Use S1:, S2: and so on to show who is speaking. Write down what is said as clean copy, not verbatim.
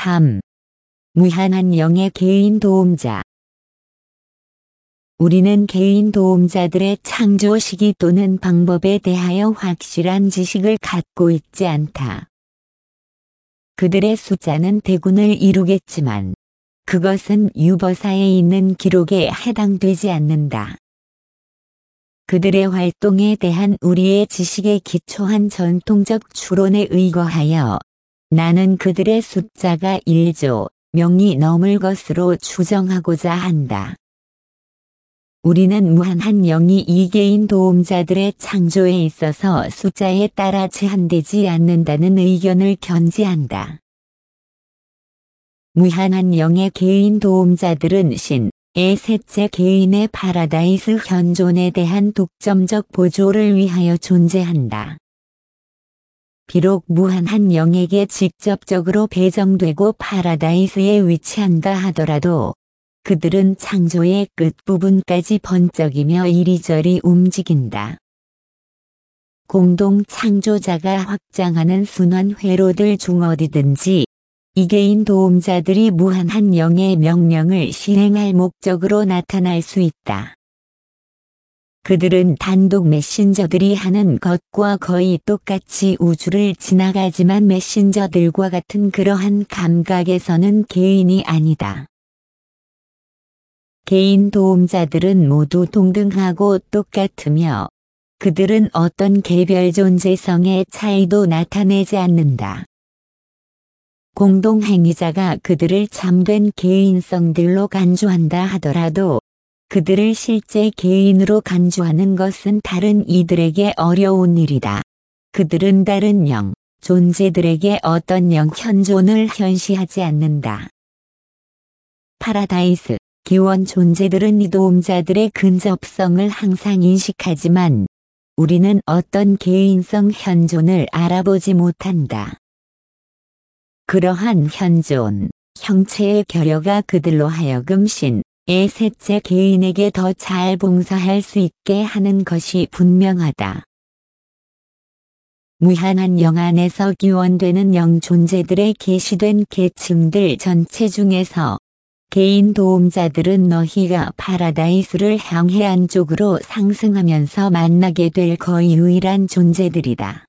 S1: 3. 무한한 영의 개인 도움자. 우리는 개인 도움자들의 창조 시기 또는 방법에 대하여 확실한 지식을 갖고 있지 않다. 그들의 숫자는 대군을 이루겠지만 그것은 유버사에 있는 기록에 해당되지 않는다. 그들의 활동에 대한 우리의 지식에 기초한 전통적 추론에 의거하여 나는 그들의 숫자가 1조 명이 넘을 것으로 추정하고자 한다. 우리는 무한한 영이 이 개인 도움자들의 창조에 있어서 숫자에 따라 제한되지 않는다는 의견을 견지한다. 무한한 영의 개인 도움자들은 신의 셋째 개인의 파라다이스 현존에 대한 독점적 보조를 위하여 존재한다. 비록 무한한 영에게 직접적으로 배정되고 파라다이스에 위치한다 하더라도 그들은 창조의 끝부분까지 번쩍이며 이리저리 움직인다. 공동 창조자가 확장하는 순환 회로들 중 어디든지 이 개인 도움자들이 무한한 영의 명령을 실행할 목적으로 나타날 수 있다. 그들은 단독 메신저들이 하는 것과 거의 똑같이 우주를 지나가지만 메신저들과 같은 그러한 감각에서는 개인이 아니다. 개인 도움자들은 모두 동등하고 똑같으며 그들은 어떤 개별 존재성의 차이도 나타내지 않는다. 공동행위자가 그들을 참된 개인성들로 간주한다 하더라도 그들을 실제 개인으로 간주하는 것은 다른 이들에게 어려운 일이다. 그들은 다른 영, 존재들에게 어떤 영 현존을 현시하지 않는다. 파라다이스, 기원 존재들은 이 도움자들의 근접성을 항상 인식하지만 우리는 어떤 개인성 현존을 알아보지 못한다. 그러한 현존, 형체의 결여가 그들로 하여금 신의 셋째 개인에게 더 잘 봉사할 수 있게 하는 것이 분명하다. 무한한 영 안에서 기원되는 영 존재들의 계시된 계층들 전체 중에서 개인 도움자들은 너희가 파라다이스를 향해 안쪽으로 상승하면서 만나게 될 거의 유일한 존재들이다.